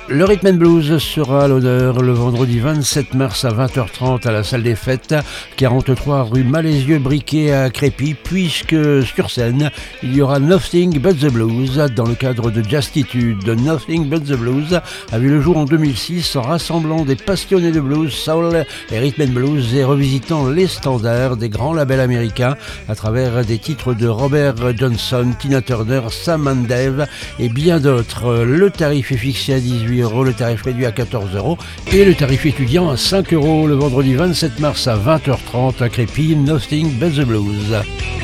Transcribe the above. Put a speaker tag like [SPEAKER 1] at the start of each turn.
[SPEAKER 1] Le Rhythm and Blues sera à l'honneur le vendredi 27 mars à 20h30 à la salle des fêtes, 43 rue Malaisieux-Briquet à Crépy, puisque sur scène, il y aura Nothing But The Blues dans le cadre de Jazztitude. Nothing But The Blues a vu le jour en 2006 en rassemblant des passionnés de blues, soul et rhythm and blues et revisitant les standards des grands labels américains à travers des titres de Robert Johnson, Tina Turner, Sam and Dave et bien d'autres. Le tarif est fixé à 18€, le tarif réduit à 14€ et le tarif étudiant à 5€ le vendredi 27 mars à 20h30 à Crépy, Nothing But The Blues.